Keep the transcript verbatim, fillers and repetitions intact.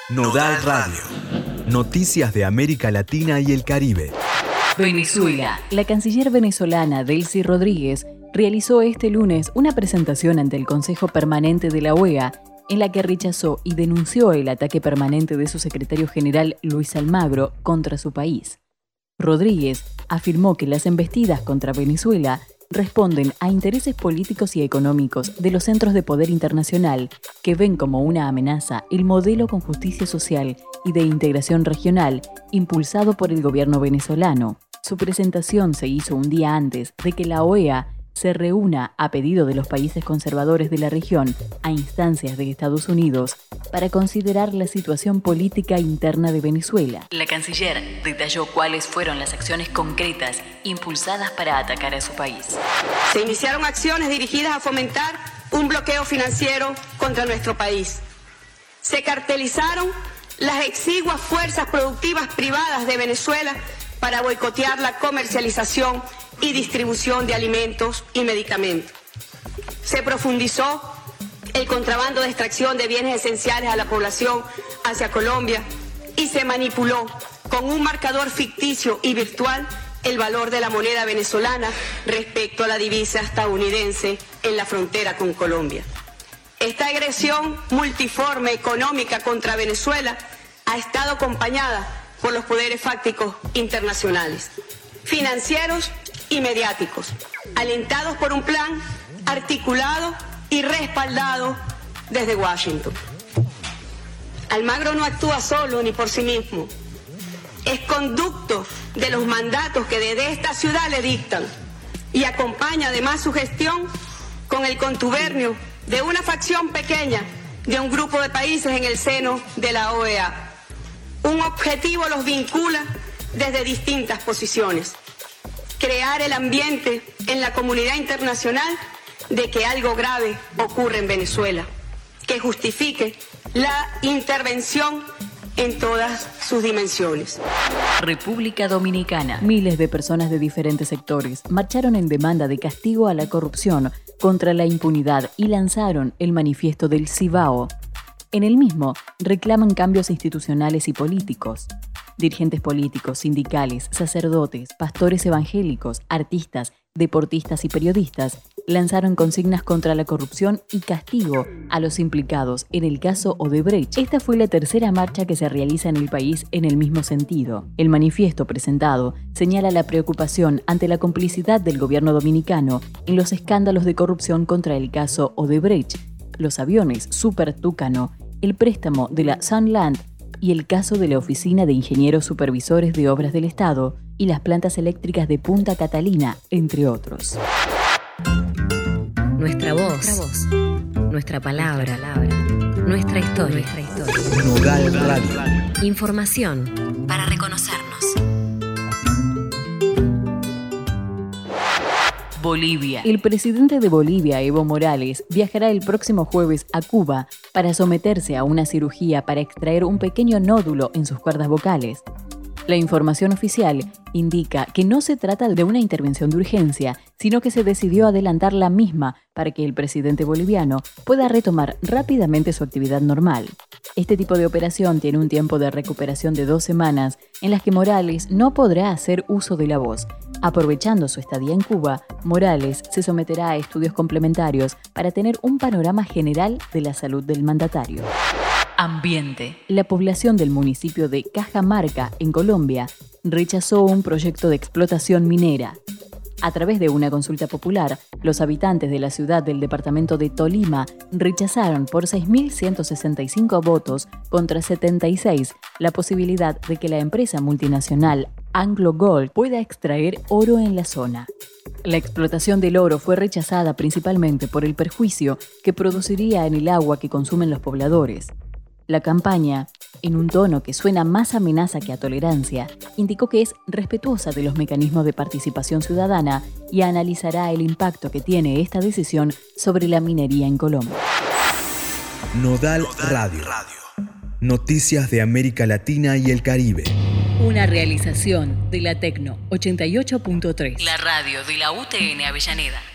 Nodal Radio. Noticias de América Latina y el Caribe. Venezuela. La canciller venezolana Delcy Rodríguez realizó este lunes una presentación ante el Consejo Permanente de la O E A en la que rechazó y denunció el ataque permanente de su secretario general Luis Almagro contra su país. Rodríguez afirmó que las embestidas contra Venezuela responden a intereses políticos y económicos de los centros de poder internacional que ven como una amenaza el modelo con justicia social y de integración regional impulsado por el gobierno venezolano. Su presentación se hizo un día antes de que la O E A se reúna a pedido de los países conservadores de la región a instancias de Estados Unidos para considerar la situación política interna de Venezuela. La canciller detalló cuáles fueron las acciones concretas impulsadas para atacar a su país. Se iniciaron acciones dirigidas a fomentar un bloqueo financiero contra nuestro país. Se cartelizaron las exiguas fuerzas productivas privadas de Venezuela para boicotear la comercialización y distribución de alimentos y medicamentos. Se profundizó el contrabando de extracción de bienes esenciales a la población hacia Colombia y se manipuló con un marcador ficticio y virtual el valor de la moneda venezolana respecto a la divisa estadounidense en la frontera con Colombia. Esta agresión multiforme económica contra Venezuela ha estado acompañada por los poderes fácticos internacionales, financieros y mediáticos, alentados por un plan articulado y respaldado desde Washington. Almagro no actúa solo ni por sí mismo, es conducto de los mandatos que desde esta ciudad le dictan y acompaña además su gestión con el contubernio de una facción pequeña de un grupo de países en el seno de la O E A. Un objetivo los vincula desde distintas posiciones. Crear el ambiente en la comunidad internacional de que algo grave ocurre en Venezuela, que justifique la intervención en todas sus dimensiones. República Dominicana. Miles de personas de diferentes sectores marcharon en demanda de castigo a la corrupción contra la impunidad y lanzaron el manifiesto del Cibao. En el mismo reclaman cambios institucionales y políticos. Dirigentes políticos, sindicales, sacerdotes, pastores evangélicos, artistas, deportistas y periodistas lanzaron consignas contra la corrupción y castigo a los implicados en el caso Odebrecht. Esta fue la tercera marcha que se realiza en el país en el mismo sentido. El manifiesto presentado señala la preocupación ante la complicidad del gobierno dominicano en los escándalos de corrupción contra el caso Odebrecht, los aviones Super Tucano, el préstamo de la Sunland y el caso de la Oficina de Ingenieros Supervisores de Obras del Estado y las plantas eléctricas de Punta Catalina, entre otros. Nuestra voz, nuestra, voz, nuestra palabra, nuestra, palabra, nuestra historia. Nuestra historia. Nodal Radio. Información para reconocernos. Bolivia. El presidente de Bolivia, Evo Morales, viajará el próximo jueves a Cuba para someterse a una cirugía para extraer un pequeño nódulo en sus cuerdas vocales. La información oficial indica que no se trata de una intervención de urgencia, sino que se decidió adelantar la misma para que el presidente boliviano pueda retomar rápidamente su actividad normal. Este tipo de operación tiene un tiempo de recuperación de dos semanas en las que Morales no podrá hacer uso de la voz. Aprovechando su estadía en Cuba, Morales se someterá a estudios complementarios para tener un panorama general de la salud del mandatario. Ambiente. La población del municipio de Cajamarca, en Colombia, rechazó un proyecto de explotación minera. A través de una consulta popular, los habitantes de la ciudad del departamento de Tolima rechazaron por seis mil ciento sesenta y cinco votos contra setenta y seis la posibilidad de que la empresa multinacional Anglo Gold pueda extraer oro en la zona. La explotación del oro fue rechazada principalmente por el perjuicio que produciría en el agua que consumen los pobladores. La campaña, en un tono que suena más amenaza que a tolerancia, indicó que es respetuosa de los mecanismos de participación ciudadana y analizará el impacto que tiene esta decisión sobre la minería en Colombia. Nodal Radio. Noticias de América Latina y el Caribe. Una realización de la Tecno ochenta y ocho punto tres. La radio de la U T N Avellaneda.